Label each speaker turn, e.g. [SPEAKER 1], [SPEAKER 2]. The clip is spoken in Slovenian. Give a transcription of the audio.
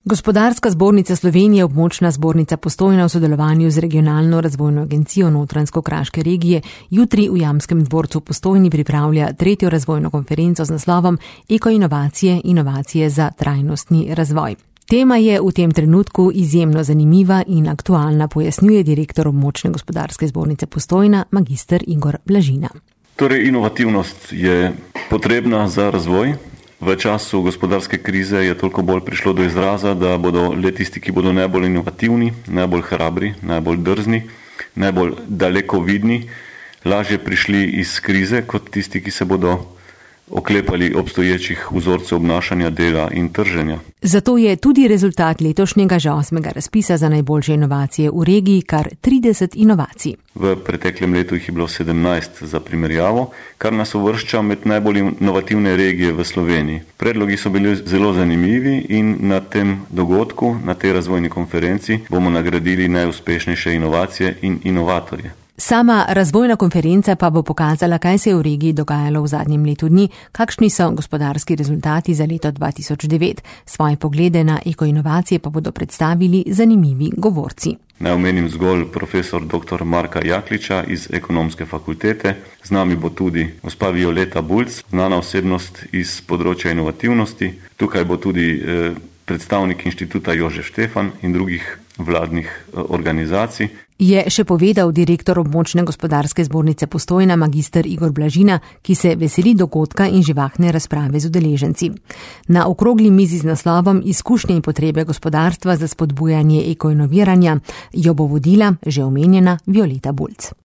[SPEAKER 1] Gospodarska zbornica Slovenije, območna zbornica Postojna v sodelovanju z regionalno razvojno agencijo Notranjsko-Kraške regije jutri v Jamskem dvorcu v Postojni pripravlja 3. razvojno konferenco z naslovom Ekoinovacije, inovacije za trajnostni razvoj. Tema je v tem trenutku izjemno zanimiva in aktualna, pojasnjuje direktor območne gospodarske zbornice Postojna, magister Igor Blažina.
[SPEAKER 2] Torej, inovativnost je potrebna za razvoj. V času gospodarske krize je toliko bolj prišlo do izraza, da bodo le tisti, ki bodo najbolj inovativni, najbolj hrabri, najbolj drzni, najbolj dalekovidni, lažje prišli iz krize kot tisti, ki se bodo oklepali obstoječih vzorcev obnašanja, dela in trženja.
[SPEAKER 1] Zato je tudi rezultat letošnjega že 8. razpisa za najboljše inovacije v regiji kar 30 inovacij.
[SPEAKER 2] V preteklem letu jih je bilo 17 za primerjavo, kar nas uvršča med najbolj inovativne regije v Sloveniji. Predlogi so bili zelo zanimivi in na tem dogodku, na tej razvojni konferenci, bomo nagradili najuspešnejše inovacije in inovatorje.
[SPEAKER 1] Sama razvojna konferenca pa bo pokazala, kaj se je v regiji dogajalo v zadnjem letu dni, kakšni so gospodarski rezultati za leto 2009. Svoje poglede na ekoinovacije pa bodo predstavili zanimivi govorci.
[SPEAKER 2] Naj omenim zgolj profesor dr. Marka Jakliča iz Ekonomske fakultete. Z nami bo tudi gospa Violeta Bulc, znana osebnost iz področja inovativnosti. Tukaj bo tudi predstavnik inštituta Jožef Štefan in drugih vladnih organizacij.
[SPEAKER 1] Je še povedal direktor območne gospodarske zbornice Postojna, magister Igor Blažina, ki se veseli dogodka in živahne razprave z udeleženci. Na okrogli mizi z naslovom Izkušnje in potrebe gospodarstva za spodbujanje ekoinoviranja jo bo vodila že omenjena Violeta Bulc.